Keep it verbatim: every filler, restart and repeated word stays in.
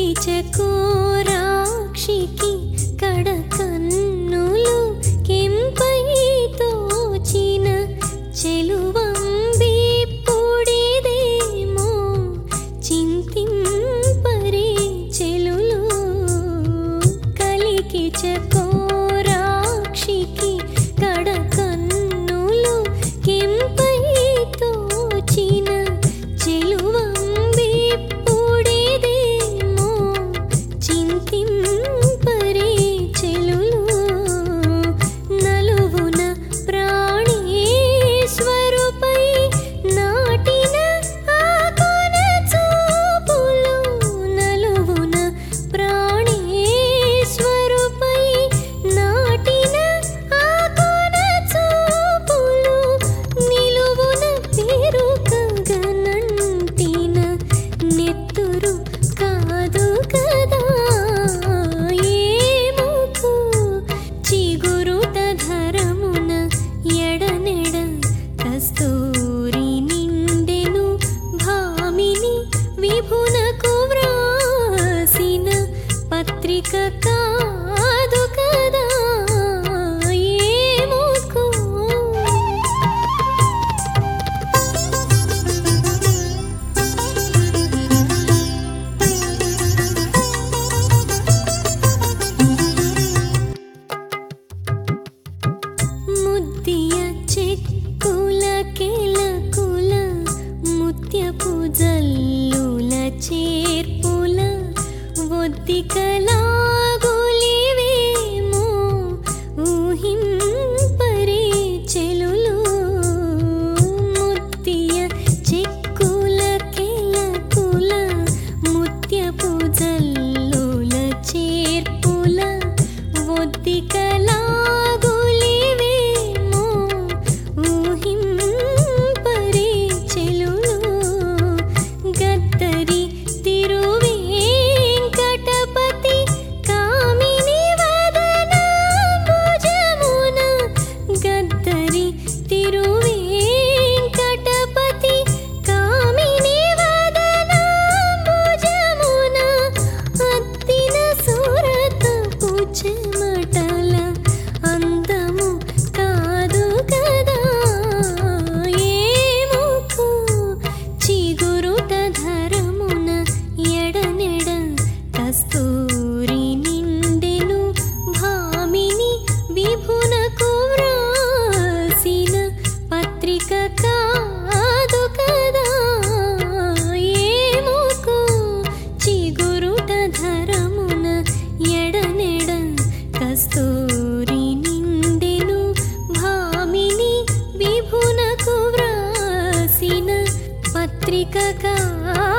కలికి చకోరాక్షికి కడకన్నులు కెంపై తోచిన చెలువంబి పొడిదేమో చింతింపరే చెలులు కలికి చకోరాక్షికి కడకన్నులు కెంపై తోచిన చెలువంబి పొడిదేమో చింతింపరే చెలులు నలువున ప్రాణేశ్వరుపై నాటిన ఆ కొన చూపులు నలువున ప్రాణేశ్వరుపై నాటిన ఆ కొన చూపులు నిలువున పెరుగగనంటిన నెత్తురు కాదు కదా ఏముకు చిగురుట ధరమున ఎడనెడ కస్తూరి నిండెను భామిని విభునకు వ్రాసిన పత్రిక కాదు కదా ఏముకు ముద్దియ చెక్కుల కెలకుల ముత్యపు జల్లుల చేర్పుల ఒద్దికలాగులివేమో ఊహింపరే చెలులు ముద్దియ చెక్కుల కెలకుల ముత్యపు జల్లుల చేర్పుల ఒద్దికలాగులివేమో ఊహింపరే చెలులు గద్దరి తిరువేంకటపతి కామిని వదనాంబుజమున గద్దరి తిరువేంకటపతి కామిని వదనాంబుజమున అద్దిన సురతపు చెమటల అందము కాదు కదా ఏముకు చిగురుట ధరమున ఎడనెడ కస్తూరి నిండెను భామిని విభునకు వ్రాసిన పత్రిక కాదు కదా ఏముకు చిగురుట ధరమున ఎడనెడ కస్తూరి నిండెను భామిని విభునకు వ్రాసిన పత్రిక కా